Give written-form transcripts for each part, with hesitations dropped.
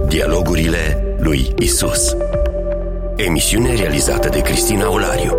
Dialogurile lui Isus. Emisiune realizată de Cristina Olariu.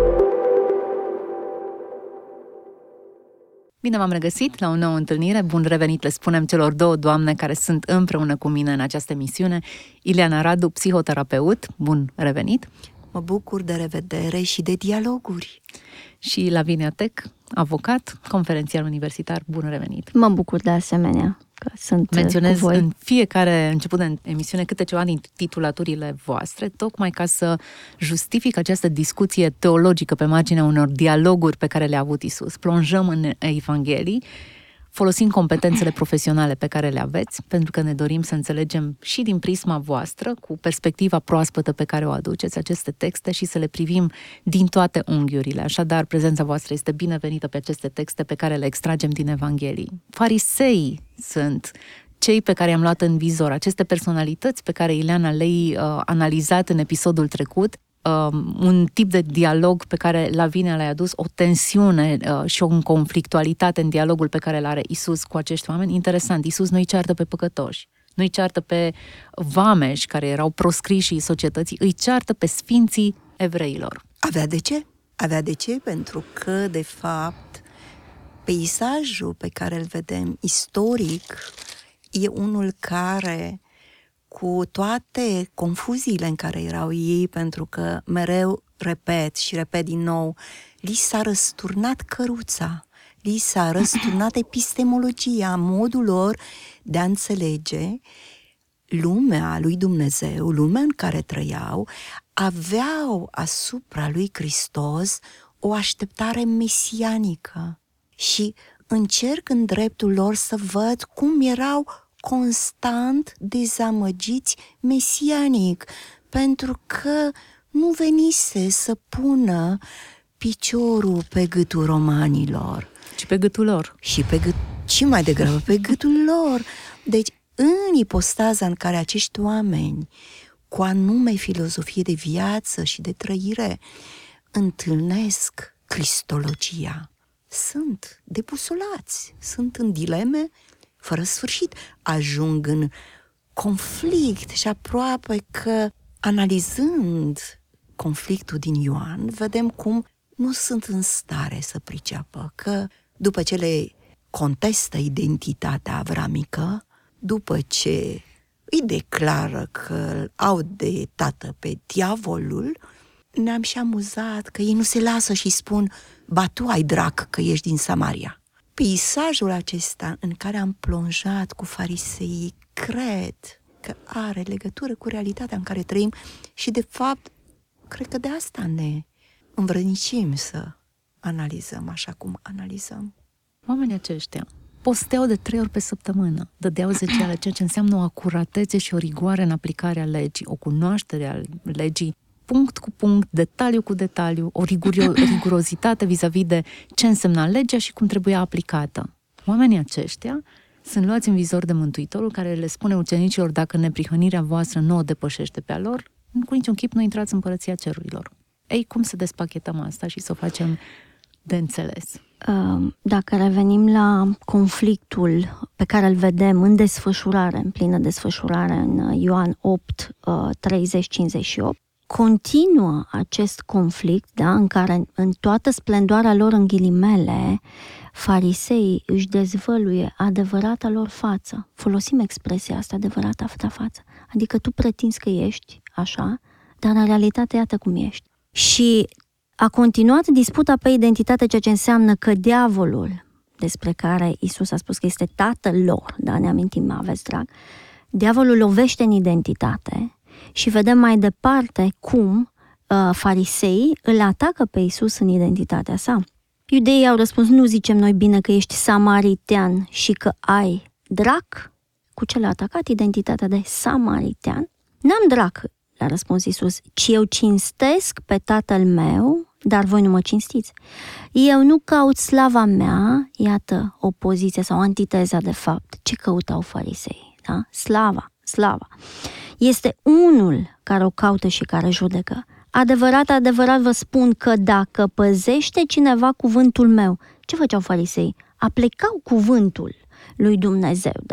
Bine v-am regăsit la o nouă întâlnire. Bun revenit, le spunem celor două doamne care sunt împreună cu mine în această emisiune. Ileana Radu, psihoterapeut, bun revenit. Mă bucur de revedere și de dialoguri. Și Lavinia Tec, avocat, conferențiar universitar, bun revenit. Mă bucur de asemenea că sunt Menționez cu voi. în fiecare început de emisiune câte ceva din titulaturile voastre, tocmai ca să justific această discuție teologică pe marginea unor dialoguri pe care le-a avut Isus. Plonjăm în Evanghelii, folosim competențele profesionale pe care le aveți, pentru că ne dorim să înțelegem și din prisma voastră, cu perspectiva proaspătă pe care o aduceți, aceste texte și să le privim din toate unghiurile. Așadar, prezența voastră este binevenită pe aceste texte pe care le extragem din Evanghelii. Fariseii sunt cei pe care i-am luat în vizor, aceste personalități pe care Ileana le-ai analizat în episodul trecut, un tip de dialog pe care Lavinia l-a adus, o tensiune și o conflictualitate în dialogul pe care îl are Isus cu acești oameni. Interesant, Isus nu-i ceartă pe păcătoși, nu-i ceartă pe vameși care erau proscrișii societății, îi ceartă pe sfinții evreilor. Avea de ce? Avea de ce? Pentru că, de fapt, peisajul pe care îl vedem istoric e unul care, cu toate confuziile în care erau ei, pentru că mereu repet din nou, li s-a răsturnat căruța, li s-a răsturnat epistemologia, modul lor de a înțelege lumea lui Dumnezeu, lumea în care trăiau, aveau asupra lui Hristos o așteptare mesianică și încerc în dreptul lor să văd cum erau constant dezamăgiți mesianic, pentru că nu venise să pună piciorul pe gâtul romanilor. Și pe gâtul lor. Și mai degrabă pe gâtul lor. Deci, în ipostaza în care acești oameni, cu anume filozofie de viață și de trăire, întâlnesc cristologia, sunt debusolați, sunt în dileme fără sfârșit, ajung în conflict și aproape că, analizând conflictul din Ioan, vedem cum nu sunt în stare să priceapă, că după ce le contestă identitatea avramică, după ce îi declară că au de tată pe diavolul, ne-am și amuzat că ei nu se lasă și spun: ba tu ai drac că ești din Samaria. Peisajul acesta în care am plonjat cu fariseii, cred că are legătură cu realitatea în care trăim și, de fapt, cred că de asta ne învrednicim să analizăm așa cum analizăm. Oamenii aceștia posteau de 3 ori pe săptămână, dădeau zecială, ceea ce înseamnă o acuratețe și o rigoare în aplicarea legii, o cunoaștere a legii, punct cu punct, detaliu cu detaliu, o rigurozitate vis-a-vis de ce însemna legea și cum trebuia aplicată. Oamenii aceștia sunt luați în vizor de Mântuitorul, care le spune ucenicilor: dacă neprihănirea voastră nu o depășește pe a lor, cu niciun chip nu intrați în împărăția cerurilor. Ei, cum să despachetăm asta și să o facem de înțeles? Dacă revenim la conflictul pe care îl vedem în desfășurare, în plină desfășurare, în Ioan 8, 30-58, continuă acest conflict, da, în care, în toată splendoarea lor, în ghilimele, fariseii își dezvăluie adevărata lor față. Folosim expresia asta, adevărata ta față. Adică tu pretinzi că ești așa, dar în realitate iată cum ești. Și a continuat disputa pe identitate, ceea ce înseamnă că diavolul, despre care Isus a spus că este tatăl lor, da, ne amintim, aveți drag, diavolul lovește în identitate. Și vedem mai departe cum fariseii îl atacă pe Isus în identitatea sa. Iudeii au răspuns: nu zicem noi bine că ești samaritean și că ai drac? Cu ce l-a atacat? Identitatea de samaritean. N-am drac, le-a răspuns Isus, ci eu cinstesc pe tatăl meu, dar voi nu mă cinstiți. Eu nu caut slava mea, iată opoziția sau antiteza de fapt. Ce căutau farisei? Da? Slava. Este unul care o caută și care judecă. Adevărat vă spun că dacă păzește cineva cuvântul meu, ce făceau farisei? Aplicau cuvântul lui Dumnezeu, da?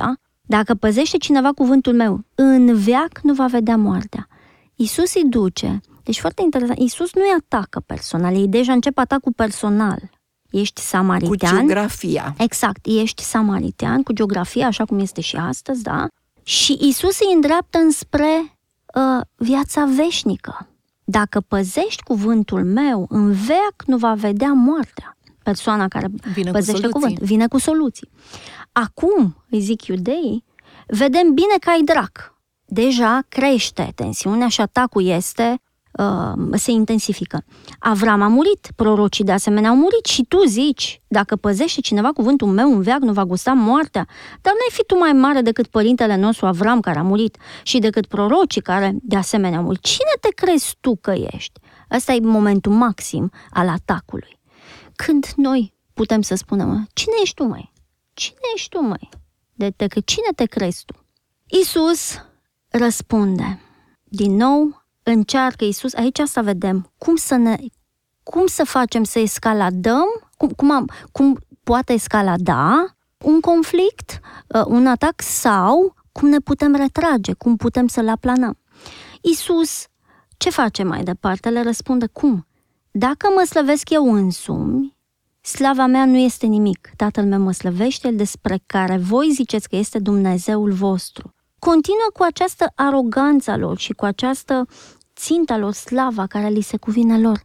Dacă păzește cineva cuvântul meu, în veac nu va vedea moartea. Iisus îi duce. Deci foarte interesant. Iisus nu îi atacă personal. Ei deja încep atacul personal. Ești samaritean. Cu geografia. Exact. Ești samaritean, cu geografia, așa cum este și astăzi, da? Și Iisus îi îndreaptă înspre viața veșnică. Dacă cuvântul meu, în veac nu va vedea moartea. Persoana care păzește cuvântul vine cu soluții. Acum, îi zic iudeii, vedem bine că ai drac. Deja crește tensiunea și atacul se intensifică. Avram a murit, prorocii de asemenea au murit și tu zici, dacă păzește cineva cuvântul meu, în veac nu va gusta moartea, dar n-ai fi tu mai mare decât părintele nostru Avram care a murit și decât prorocii care de asemenea au murit. Cine te crezi tu că ești? Ăsta e momentul maxim al atacului. Când noi putem să spunem, cine ești tu, măi? Cine ești tu, măi? Cine te crezi tu? Iisus răspunde. Din nou, încearcă Iisus, aici să vedem cum să facem să escaladăm, cum poate escalada un conflict, un atac sau cum ne putem retrage, cum putem să-l aplanăm. Iisus, ce face mai departe? Le răspunde, cum? Dacă mă slăvesc eu însumi, slava mea nu este nimic. Tatăl meu mă slăvește, el despre care voi ziceți că este Dumnezeul vostru. Continuă cu această aroganță lor și cu această ținta lor, slava care li se cuvine lor.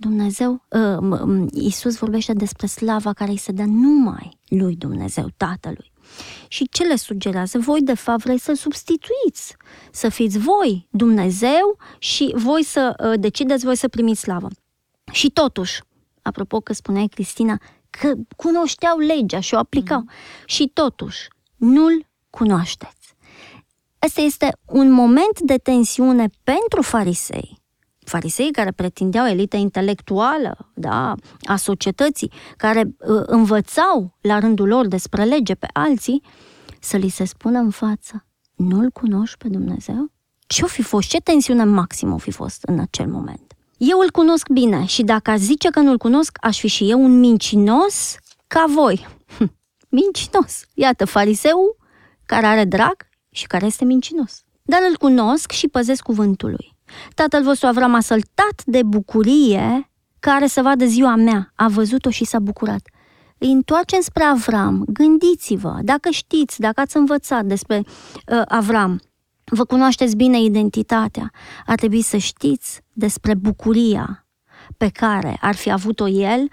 Iisus vorbește despre slava care îi se dă numai lui Dumnezeu, Tatălui. Și ce le sugerează? Voi, de fapt, vrei să substituiți, să fiți voi Dumnezeu și voi să decideți voi să primiți slavă. Și totuși, apropo că spuneai, Cristina, că cunoșteau legea și o aplicau, și totuși nu-l cunoașteți. Asta este un moment de tensiune pentru farisei. Farisei care pretindeau elită intelectuală, da, a societății, care învățau la rândul lor despre lege pe alții, să li se spună în față, nu-l cunoști pe Dumnezeu? Ce-o fi fost? Ce tensiune maximă o fi fost în acel moment? Eu îl cunosc bine și dacă aș zice că nu-l cunosc, aș fi și eu un mincinos ca voi. Mincinos. Iată, fariseul care are drag și care este mincinos. Dar îl cunosc și păzesc cuvântul lui. Tatăl vostru Avram a săltat de bucurie care să vadă ziua mea. A văzut-o și s-a bucurat. Îi întoarcem spre Avram. Gândiți-vă, dacă știți, dacă ați învățat despre Avram, vă cunoașteți bine identitatea, ar trebui să știți despre bucuria pe care ar fi avut-o el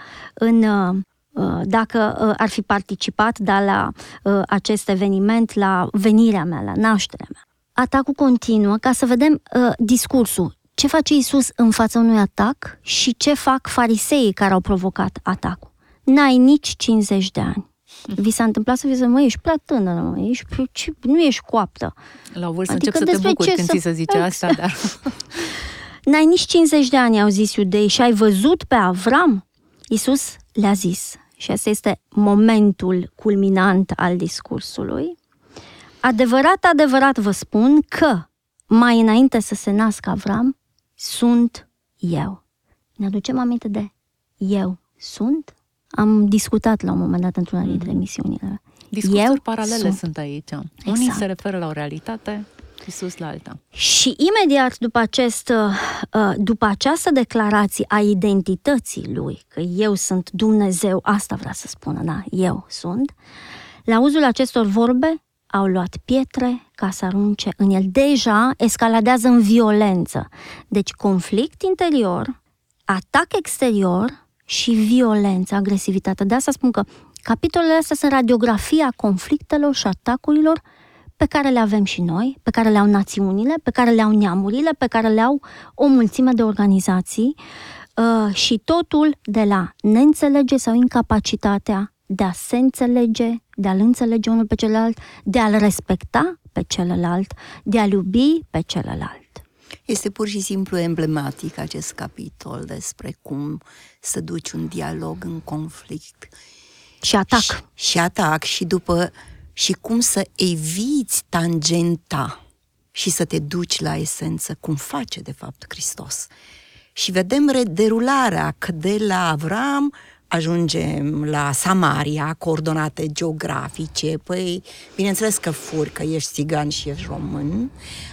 dacă ar fi participat la acest eveniment, la venirea mea, la nașterea mea. Atacul continuă ca să vedem discursul. Ce face Iisus în fața unui atac și ce fac fariseii care au provocat atacul. N-ai nici 50 de ani. Vi s-a întâmplat să fiți, ești prea tânără, nu ești coaptă. La o vârstă încep să te bucuri când ți se zice asta, dar... N-ai nici 50 de ani, au zis iudei, și ai văzut pe Avram? Iisus le-a zis, și asta este momentul culminant al discursului, adevărat vă spun că mai înainte să se nască Avram, sunt eu. Ne aducem aminte de eu sunt? Am discutat la un moment dat într-una dintre emisiunile. Discursuri paralele sunt aici. Unii se referă la o realitate, Iisus la alta. Și imediat după această declarație a identității lui, că eu sunt Dumnezeu, asta vrea să spună, da, eu sunt, la auzul acestor vorbe au luat pietre ca să arunce în el. Deja escaladează în violență. Deci conflict interior, atac exterior și violență, agresivitate. De asta spun că capitolele astea sunt radiografia conflictelor și atacurilor pe care le avem și noi, pe care le au națiunile, pe care le au neamurile, pe care le au o mulțime de organizații și totul de la neînțelege sau incapacitatea de a se înțelege, de a-l înțelege unul pe celălalt, de a-l respecta pe celălalt, de a-l iubi pe celălalt. Este pur și simplu emblematic acest capitol despre cum să duci un dialog în conflict. Și atac. Și atac și cum să eviți tangenta și să te duci la esență, cum face de fapt Hristos. Și vedem derularea, că de la Avram ajungem la Samaria, coordonate geografice, păi, bineînțeles că furi, că ești țigan și ești român,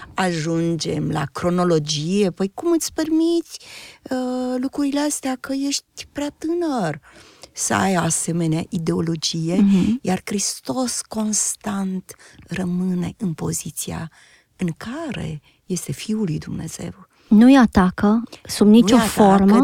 ajungem la cronologie, păi cum îți permiți lucrurile astea, că ești prea tânăr să ai asemenea ideologie, iar Hristos constant rămâne în poziția în care este Fiul lui Dumnezeu. Nu-i atacă sub nicio formă.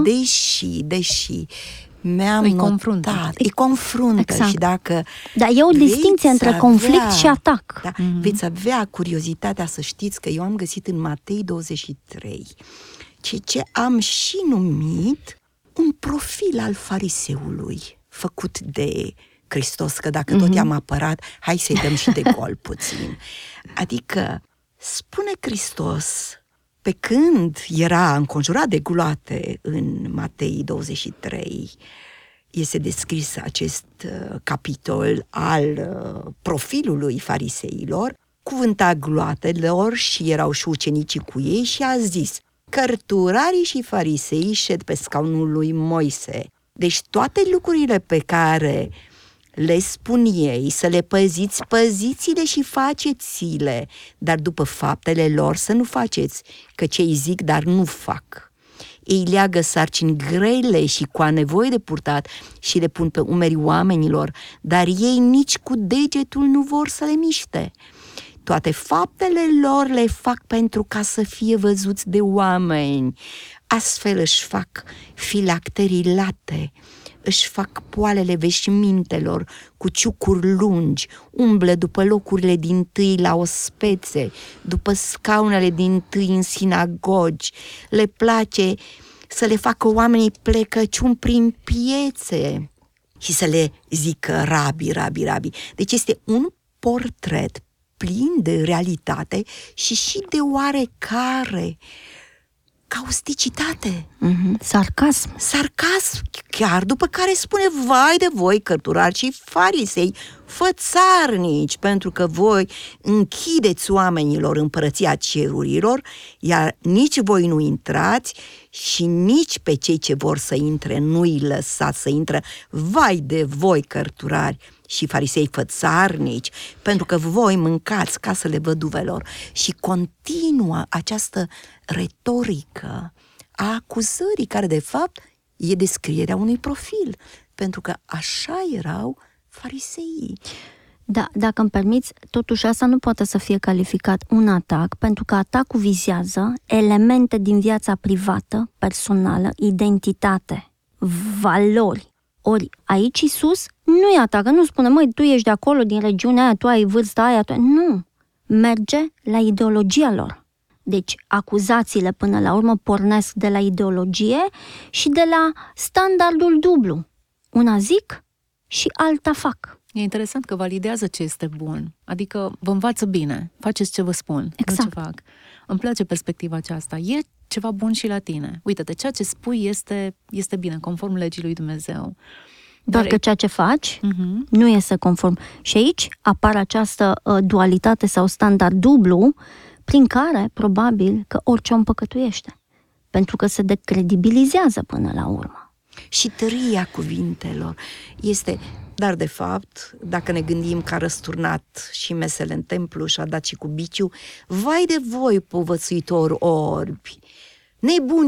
Deși mi-am notat, îi confruntă exact. Și dacă dar e o distinție între conflict și atac. Da, veți avea curiozitatea să știți că eu am găsit în Matei 23 ce am și numit un profil al fariseului făcut de Hristos, că dacă tot i-am apărat, hai să-i dăm și de gol puțin. Adică spune Hristos, pe când era înconjurat de gloate în Matei 23, este descris acest capitol al profilului fariseilor, cuvânta gloatelor și erau și ucenicii cu ei și a zis: cărturarii și fariseii șed pe scaunul lui Moise. Deci toate lucrurile pe care le spun ei, să le păziți, păziți-le și faceți-le, dar după faptele lor să nu faceți, că ce îi zic, dar nu fac. Ei leagă sarcini grele și cu nevoie de purtat și le pun pe umerii oamenilor, dar ei nici cu degetul nu vor să le miște. Toate faptele lor le fac pentru ca să fie văzuți de oameni. Astfel își fac filacterii late, își fac poalele veșmintelor cu ciucuri lungi, umblă după locurile dintâi la ospețe, după scaunele dintâi în sinagogi, le place să le facă oamenii plecăciuni prin piețe și să le zică rabi, rabi, rabi. Deci este un portret plin de realitate și de causticitate. Sarcasm, chiar după care spune: vai de voi, cărturari și farisei, fățarnici, pentru că voi închideți oamenilor împărăția cerurilor, iar nici voi nu intrați și nici pe cei ce vor să intre nu-i lăsați să intre. Vai de voi, cărturari și farisei, fățarnici, pentru că voi mâncați casele văduvelor. Și continuă această retorică a acuzării, care de fapt e descrierea unui profil, pentru că așa erau fariseii. Da, dacă îmi permiți, totuși asta nu poate să fie calificat un atac, pentru că atacul vizează elemente din viața privată, personală, identitate, valori. Ori aici Iisus nu-i atacă, nu spune: măi, tu ești de acolo, din regiunea aia, tu ai vârsta aia, nu. Merge la ideologia lor. Deci acuzațiile până la urmă pornesc de la ideologie și de la standardul dublu. Una zic și alta fac. E interesant că validează ce este bun. Adică vă învață bine, faceți ce vă spun, exact. Nu ce fac. Îmi place perspectiva aceasta. E ceva bun și la tine. Uite-te, ceea ce spui este bine, conform legii lui Dumnezeu. Doar că ceea ce faci nu este conform. Și aici apare această dualitate sau standard dublu, prin care, probabil, că orice om păcătuiește. Pentru că se decredibilizează până la urmă. Și tăria cuvintelor este... Dar, de fapt, dacă ne gândim că a răsturnat și mesele în templu și a dat și cu biciu, vai de voi, povățuitori orbi, nebuni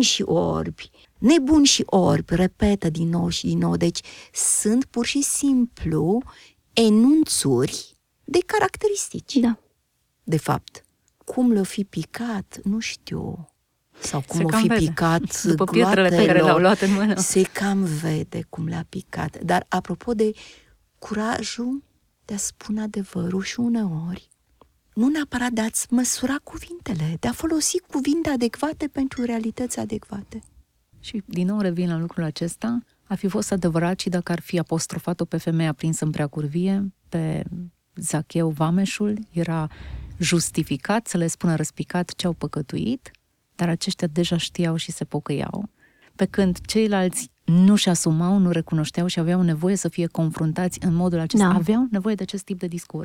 și orbi, repetă din nou și din nou. Deci sunt pur și simplu enunțuri de caracteristici. Da. De fapt, cum le-o fi picat, nu știu... Sau cum o fi picat după pietrele pe care le-au luat în mână. Se cam vede cum le-a picat. Dar apropo de curajul de a spune adevărul și uneori, nu neapărat de a-ți măsura cuvintele, de a folosi cuvinte adecvate pentru realități adecvate. Și din nou revin la lucrul acesta: a fi fost adevărat și dacă ar fi apostrofat-o pe femeia prinsă în prea curvie, pe Zacheu vameșul, era justificat să le spună răspicat ce au păcătuit, dar aceștia deja știau și se pocăiau, pe când ceilalți nu-și asumau, nu recunoșteau și aveau nevoie să fie confruntați în modul acesta. Da. Aveau nevoie de acest tip de discurs.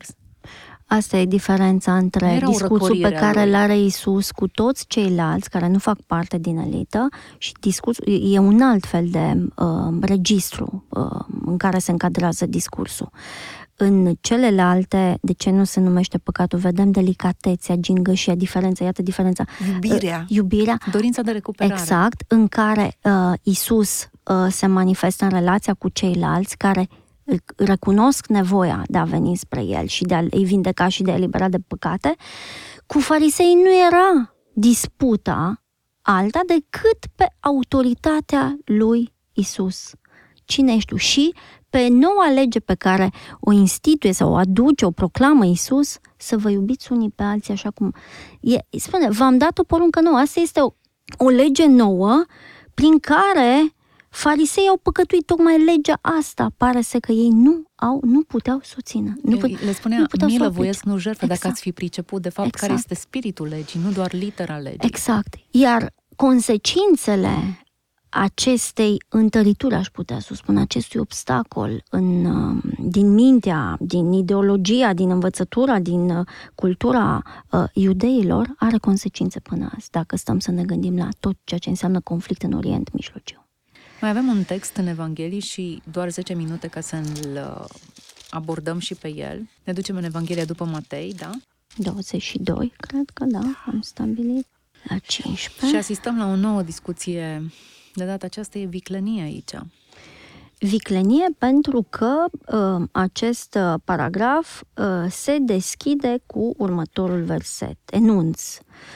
Asta e diferența între discursul pe care îl are Iisus cu toți ceilalți care nu fac parte din elită și discursul e un alt fel de registru în care se încadrează discursul. În celelalte, de ce nu se numește păcatul? Vedem delicatețea, gingășia, diferența, iată diferența. Iubirea. Dorința de recuperare. Exact, în care Iisus se manifestă în relația cu ceilalți care recunosc nevoia de a veni spre El și de a-i vindeca și de a elibera de păcate. Cu farisei nu era disputa alta decât pe autoritatea lui Iisus. Cine ești tu? Și pe noua lege pe care o instituie sau o aduce, o proclamă Iisus, să vă iubiți unii pe alții așa cum spune, v-am dat o poruncă nouă. Asta este o lege nouă prin care farisei au păcătuit tocmai legea asta. Pare să că ei nu puteau să o țină. Le spunea, milă voiesc, nu jertfă, exact. Dacă ați fi priceput de fapt care este spiritul legii, nu doar litera legii. Exact. Iar consecințele acestei întărituri, aș putea să spun, acestui obstacol din mintea, din ideologia, din învățătura, din cultura iudeilor, are consecințe până azi, dacă stăm să ne gândim la tot ceea ce înseamnă conflict în Orient Mijlociu. Mai avem un text în Evanghelii și doar 10 minute ca să-l abordăm și pe el. Ne ducem în Evanghelia după Matei, da? 22, cred că da, am stabilit la 15. Și asistăm la o nouă discuție. De data aceasta e viclenie aici. Viclenie pentru că acest paragraf se deschide cu următorul verset. Enunț.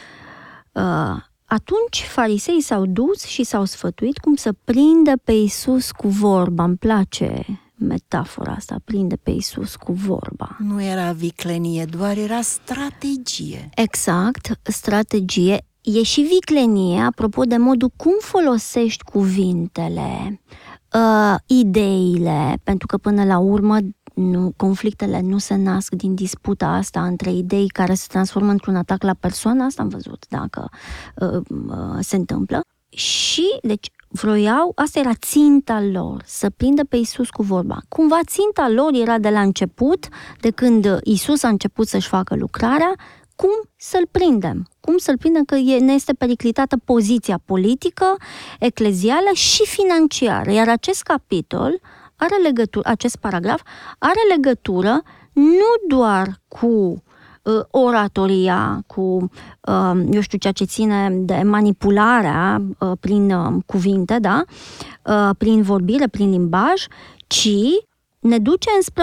Atunci fariseii s-au dus și s-au sfătuit cum să prindă pe Iisus cu vorba. Îmi place metafora asta, prinde pe Iisus cu vorba. Nu era viclenie, doar era strategie. Exact, strategie. E și viclenie, apropo de modul cum folosești cuvintele, ideile, pentru că până la urmă conflictele nu se nasc din disputa asta între idei care se transformă într-un atac la persoană, asta am văzut dacă se întâmplă. Și, deci, asta era ținta lor, să prindă pe Iisus cu vorba. Cumva ținta lor era de la început, de când Iisus a început să-și facă lucrarea, cum să-l prindem? Cum să-l prindem că ne este periclitată poziția politică, eclezială și financiară. Iar acest capitol are legătură, acest paragraf are legătură nu doar cu oratoria, cu, ceea ce ține de manipularea prin cuvinte, da? Prin vorbire, prin limbaj, ci ne duce înspre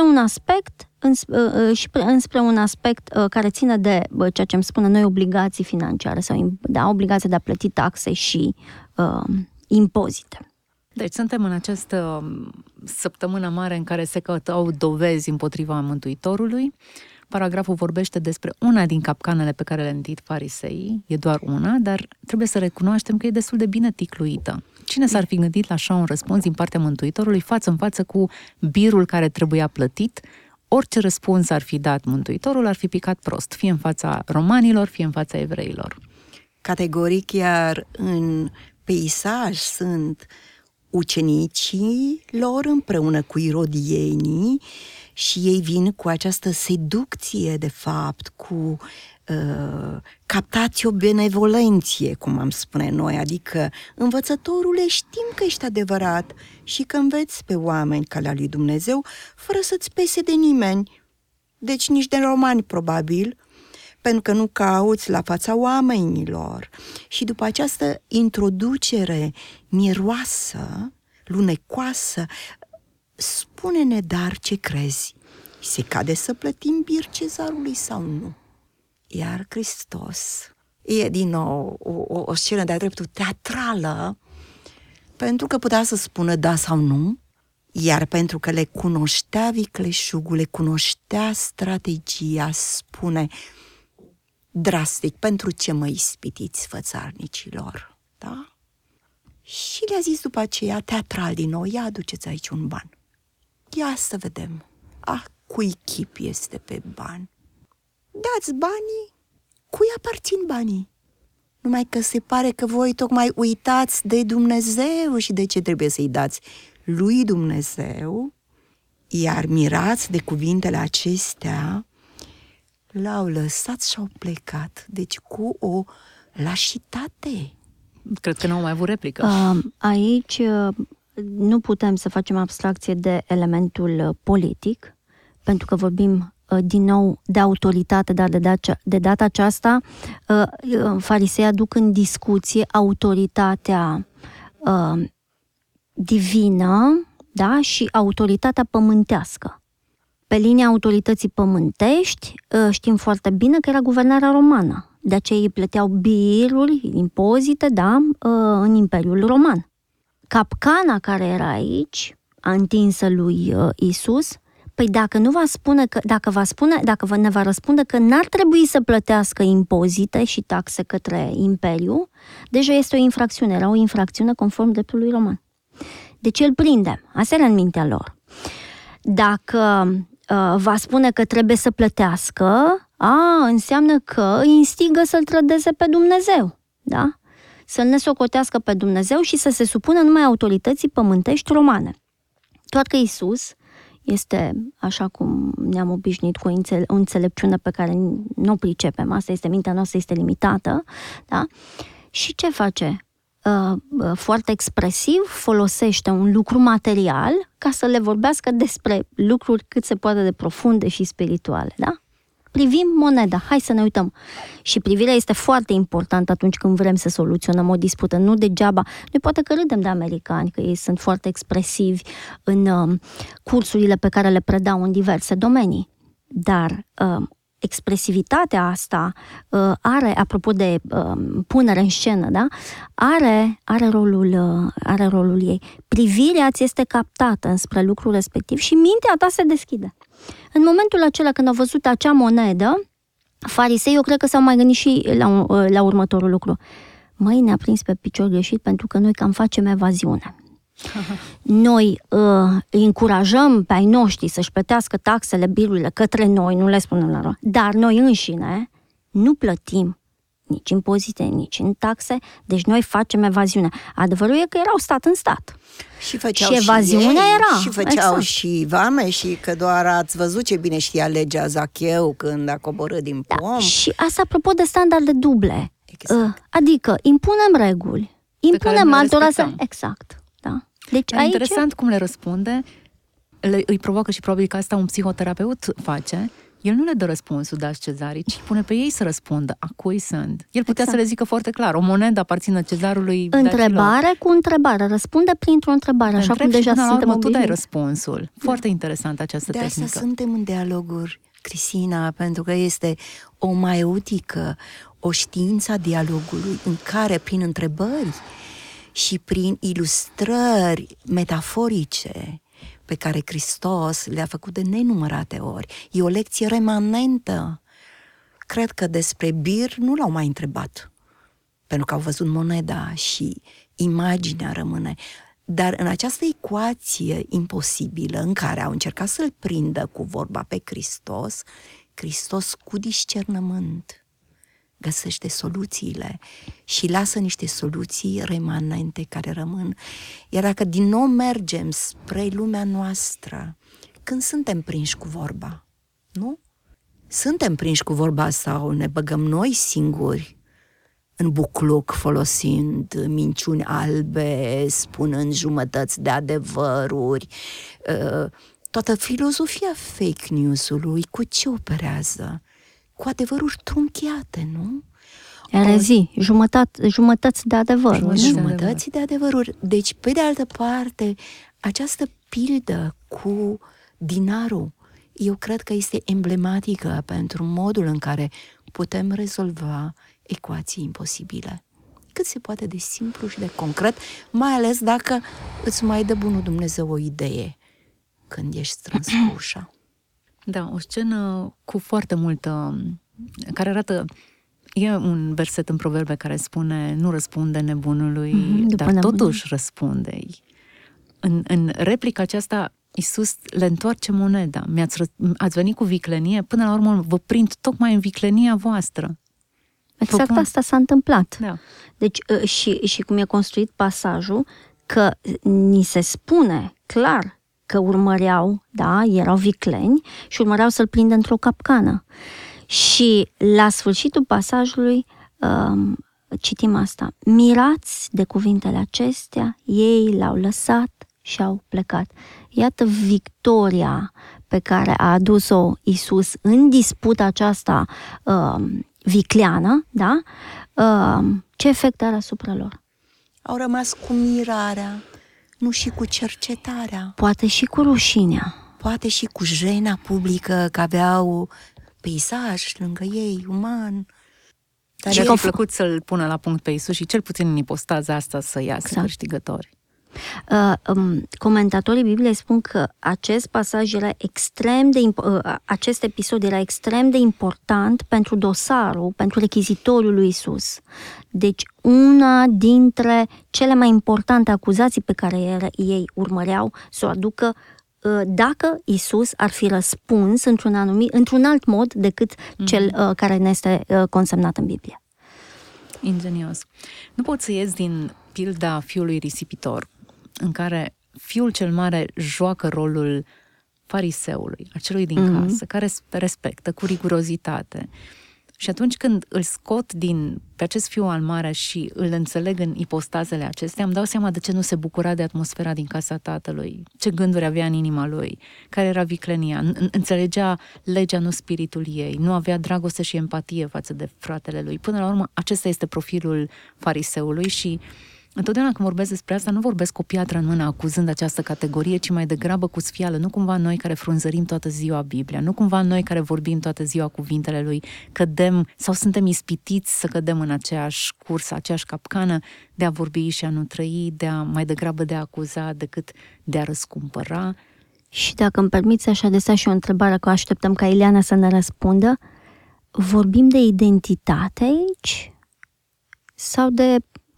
un aspect care ține de ceea ce îmi spune noi obligații financiare sau obligația de a plăti taxe și impozite. Deci suntem în această săptămână mare în care se căutau dovezi împotriva Mântuitorului. Paragraful vorbește despre una din capcanele pe care le-a întâlnit fariseii, e doar una, dar trebuie să recunoaștem că e destul de bine ticluită. Cine s-ar fi gândit la așa un răspuns din partea Mântuitorului față în față cu birul care trebuia plătit? Orice răspuns ar fi dat Mântuitorul ar fi picat prost, fie în fața romanilor, fie în fața evreilor. Categoric, iar în peisaj sunt ucenicii lor împreună cu irodienii și ei vin cu această seducție, de fapt, cu captatio benevolenție, cum am spune noi, adică învățătorule, știm că ești adevărat și că înveți pe oameni calea lui Dumnezeu fără să-ți pese de nimeni, deci nici de romani probabil, pentru că nu cauți la fața oamenilor. Și după această introducere mieroasă, lunecoasă, spune-ne dar ce crezi, se cade să plătim bir cezarului sau nu? Iar Hristos e din nou o scenă de-a dreptul teatrală, pentru că putea să spună da sau nu, iar pentru că le cunoștea vicleșugul, le cunoștea strategia, spune drastic, pentru ce mă ispitiți, fățarnicilor, da? Și le-a zis după aceea, teatral din nou, ia aduceți aici un ban. Ia să vedem, cui chip este pe bani? Dați banii, cui aparțin banii? Numai că se pare că voi tocmai uitați de Dumnezeu și de ce trebuie să-i dați lui Dumnezeu, iar mirați de cuvintele acestea, l-au lăsat și au plecat, deci cu o lașitate. Cred că n-au mai avut replică. Aici nu putem să facem abstracție de elementul politic, pentru că vorbim din nou de autoritate, dar de data aceasta farisei aduc în discuție autoritatea divină, da, și autoritatea pământească. Pe linia autorității pământești știm foarte bine că era guvernarea romană. De aceea ei plăteau biruri, impozite, da, în Imperiul Roman. Capcana care era aici, întinsă lui Isus, păi dacă ne va răspunde că n-ar trebui să plătească impozite și taxe către Imperiu, deja este o infracțiune, era o infracțiune conform dreptului roman. Deci îl prinde, asta era în mintea lor. Dacă va spune că trebuie să plătească, înseamnă că îi instigă să-L trădeze pe Dumnezeu, da? Să-L nesocotească pe Dumnezeu și să se supună numai autorității pământești romane. Doar că Iisus este, așa cum ne-am obișnuit, cu o înțelepciune pe care nu o pricepem, asta este, mintea noastră este limitată, da? Și ce face? Foarte expresiv folosește un lucru material ca să le vorbească despre lucruri cât se poate de profunde și spirituale, da? Privim moneda, hai să ne uităm. Și privirea este foarte importantă atunci când vrem să soluționăm o dispută, nu degeaba. Noi poate că râdem de americani, că ei sunt foarte expresivi în cursurile pe care le predau în diverse domenii, dar expresivitatea asta are, apropo de punere în scenă, da? Are rolul ei. Privirea ți este captată înspre lucrul respectiv și mintea ta se deschide. În momentul acela când au văzut acea monedă, farisei, eu cred că s-au mai gândit și la următorul lucru. Măi, ne-a prins pe picior greșit pentru că noi cam facem evaziune. Noi îi încurajăm pe ai noștri să-și plătească taxele, birurile către noi, nu le spunem la rog, dar noi înșine nu plătim nici impozite, nici în taxe, deci noi facem evaziune. Adevărul e că erau stat în stat. Și evaziunea era. Și făceau și vame și că doar ați văzut ce bine știa legea Zacheu când a coborât din pom. Da, și asta apropo de standarde duble. Exact. Adică impunem reguli, impunem altora să... Exact. Da. Deci e interesant cum le răspunde, îi provoacă și probabil că asta un psihoterapeut face. El nu le dă răspunsul, dați cezarii, ci pune pe ei să răspundă a cui sunt. El putea să le zică foarte clar, o monedă aparține cezarului. Întrebare cu întrebare, răspunde printr-o întrebare, așa cum deja suntem obișnuiți. Tu dai răspunsul. Foarte interesant această tehnică. De asta suntem în dialoguri, Cristina, pentru că este o maieutică, o știință a dialogului în care prin întrebări și prin ilustrări metaforice pe care Hristos le-a făcut de nenumărate ori. E o lecție remanentă. Cred că despre bir nu l-au mai întrebat, pentru că au văzut moneda și imaginea rămâne. Dar în această ecuație imposibilă în care au încercat să-L prindă cu vorba pe Hristos, Hristos cu discernământ găsește soluțiile și lasă niște soluții remanente care rămân. Iar dacă din nou mergem spre lumea noastră, când suntem prinși cu vorba, nu? Suntem prinși cu vorba sau ne băgăm noi singuri în bucluc folosind minciuni albe, spunând jumătăți de adevăruri. Toată filozofia fake news-ului cu ce operează? Cu adevăruri trunchiate, nu? Erezii, jumătăți de adevăruri. Jumătăți de adevăruri. Deci, pe de altă parte, această pildă cu dinarul, eu cred că este emblematică pentru modul în care putem rezolva ecuații imposibile. Cât se poate de simplu și de concret, mai ales dacă îți mai dă bunul Dumnezeu o idee când ești strâns cu ușa. Da, o scenă cu foarte multă, care arată, e un verset în Proverbe care spune, nu răspunde nebunului, dar totuși răspunde-i. În replica aceasta, Iisus le întoarce moneda. Ați venit cu viclenie, până la urmă vă prind tocmai în viclenia voastră. Exact asta s-a întâmplat. Da. Deci, și cum e construit pasajul, că ni se spune clar că urmăreau, da, erau vicleni și urmăreau să-l prindă într-o capcană. Și la sfârșitul pasajului citim asta: mirați de cuvintele acestea, ei l-au lăsat și au plecat. Iată victoria pe care a adus-o Iisus în disputa aceasta vicleană, da? Ce efect are asupra lor? Au rămas cu mirarea, nu și cu cercetarea. Poate și cu rușinea. Poate și cu jena publică că aveau peisaj lângă ei, uman. Dar ce a plăcut să-l pună la punct pe Iisus și cel puțin în ipostaza asta să iasă câștigători. Comentatorii Bibliei spun că acest pasaj era acest episod era extrem de important pentru dosarul, pentru rechizitoriul lui Iisus. Deci una dintre cele mai importante acuzații pe care ei urmăreau să o aducă dacă Iisus ar fi răspuns într-un alt mod decât cel care ne este consemnat în Biblie. Ingenios. Nu pot să ies din pilda fiului risipitor, în care fiul cel mare joacă rolul fariseului, acelui din casă, care respectă cu rigurozitate. Și atunci când îl scot pe acest fiu al mare și îl înțeleg în ipostazele acestea, îmi dau seama de ce nu se bucura de atmosfera din casa tatălui, ce gânduri avea în inima lui, care era viclenia, înțelegea legea, nu spiritul ei, nu avea dragoste și empatie față de fratele lui. Până la urmă, acesta este profilul fariseului și întotdeauna când vorbesc despre asta, nu vorbesc cu o piatră în mână acuzând această categorie, ci mai degrabă cu sfială. Nu cumva noi care frunzărim toată ziua Biblia, nu cumva noi care vorbim toată ziua cuvintele lui, cădem sau suntem ispitiți să cădem în aceeași cursă, aceeași capcană de a vorbi și a nu trăi, mai degrabă de a acuza decât de a răscumpăra. Și dacă îmi permiți, aș adresa și o întrebare, că așteptăm ca Ileana să ne răspundă. Vorbim de identitate aici? Sau de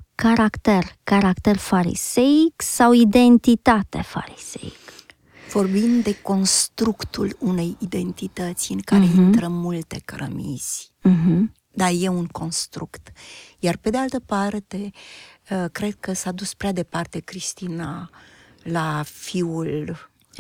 caracter fariseic sau identitate fariseic? Vorbim de constructul unei identități în care intră multe cărămizi. Dar e un construct. Iar pe de altă parte, cred că s-a dus prea departe Cristina la fiul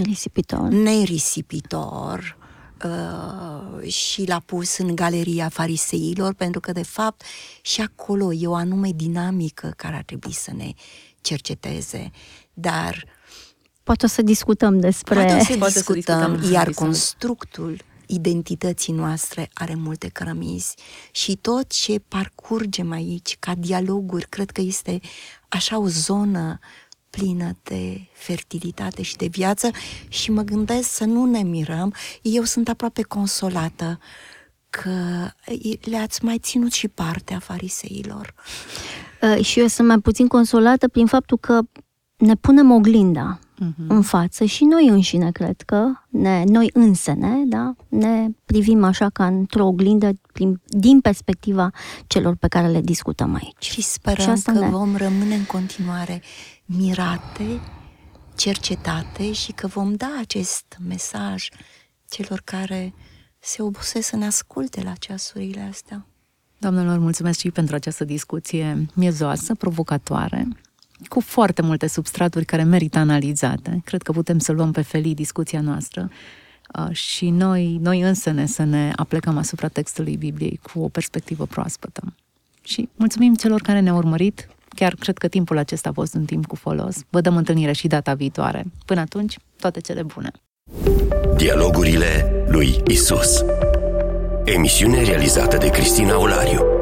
nerisipitor și l-a pus în galeria fariseilor, pentru că de fapt și acolo e o anume dinamică care ar trebui să ne cerceteze, dar poate o să discutăm despre... Iar constructul identității noastre are multe cărămizi și tot ce parcurgem aici ca dialoguri, cred că este așa o zonă plină de fertilitate și de viață și mă gândesc să nu ne mirăm. Eu sunt aproape consolată că le-ați mai ținut și partea fariseilor. Și eu sunt mai puțin consolată prin faptul că ne punem oglinda în față și noi înșine, cred că, noi însene, da, ne privim așa ca într-o oglindă din perspectiva celor pe care le discutăm aici. Și sperăm că vom rămâne în continuare mirate, cercetate și că vom da acest mesaj celor care se obosesc să ne asculte la ceasurile astea. Doamnelor, mulțumesc și pentru această discuție miezoasă, provocatoare, cu foarte multe substraturi care merită analizate. Cred că putem să luăm pe felii discuția noastră și noi însăne să ne aplecăm asupra textului Bibliei cu o perspectivă proaspătă. Și mulțumim celor care ne-au urmărit. Chiar cred că timpul acesta a fost un timp cu folos. Vă dăm întâlnire și data viitoare. Până atunci, toate cele bune! Dialogurile lui Isus. Emisiune realizată de Cristina Olariu.